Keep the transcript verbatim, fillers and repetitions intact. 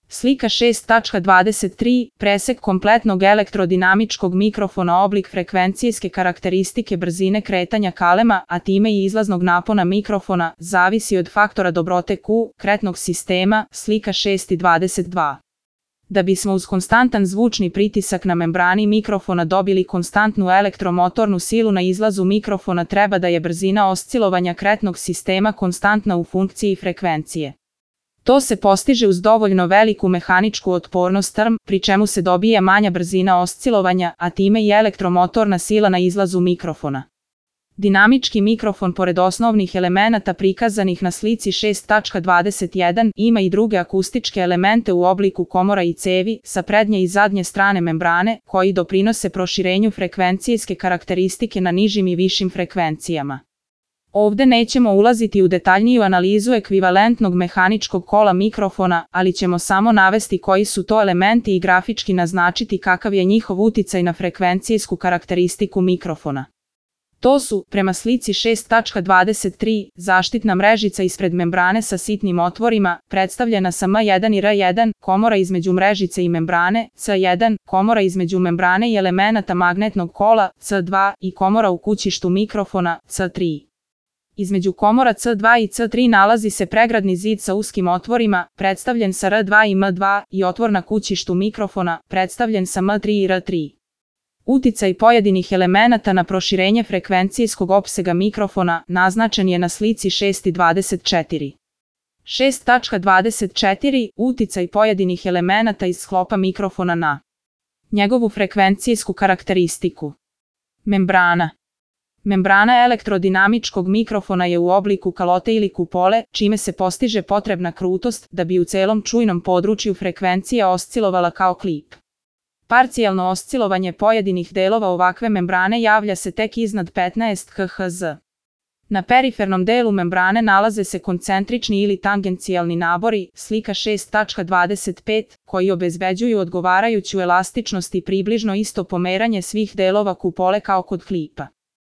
Slika šest tačka dvadeset tri. Presek kompletnog elektrodinamičkog mikrofona. Oblik, frekvencijske karakteristike, brzine kretanja kalema, a time i izlaznog napona mikrofona, zavisi od faktora dobrote Q kretnog sistema. Slika šest dvadeset dva. Da bismo uz konstantan zvučni pritisak na membrani mikrofona dobili konstantnu elektromotornu silu na izlazu mikrofona, treba da je brzina oscilovanja kretnog sistema konstantna u funkciji frekvencije. To se postiže uz dovoljno veliku mehaničku otpornost R M, pri čemu se dobija manja brzina oscilovanja, a time i elektromotorna sila na izlazu mikrofona. Dinamički mikrofon, pored osnovnih elemenata prikazanih na slici šest tačka dvadeset jedan, ima i druge akustičke elemente u obliku komora i cevi sa prednje i zadnje strane membrane, koji doprinose proširenju frekvencijske karakteristike na nižim i višim frekvencijama. Ovde nećemo ulaziti u detaljniju analizu ekvivalentnog mehaničkog kola mikrofona, ali ćemo samo navesti koji su to elementi i grafički naznačiti kakav je njihov uticaj na frekvencijsku karakteristiku mikrofona. To su, prema slici šest tačka dvadeset tri, zaštitna mrežica ispred membrane sa sitnim otvorima, predstavljena sa M jedan i R jedan, komora između mrežice i membrane, C jedan, komora između membrane i elemenata magnetnog kola, C dva, i komora u kućištu mikrofona, C tri. Između komora C dva i C tri nalazi se pregradni zid sa uskim otvorima, predstavljen sa R dva i M dva, i otvor na kućištu mikrofona, predstavljen sa M tri i R tri. Uticaj pojedinih elemenata na proširenje frekvencijskog opsega mikrofona naznačen je na slici šest dvadeset četiri. šest tačka dvadeset četiri. Uticaj pojedinih elemenata iz sklopa mikrofona na njegovu frekvencijsku karakteristiku. Membrana. Membrana elektrodinamičkog mikrofona je u obliku kalote ili kupole, čime se postiže potrebna krutost da bi u celom čujnom području frekvencija oscilovala kao klip. Parcijalno oscilovanje pojedinih delova ovakve membrane javlja se tek iznad petnaest hertz. Na perifernom delu membrane nalaze se koncentrični ili tangencijalni nabori, slika šest tačka dvadeset pet, koji obezbeđuju odgovarajuću elastičnost i približno isto pomeranje svih delova kupole kao kod klipa.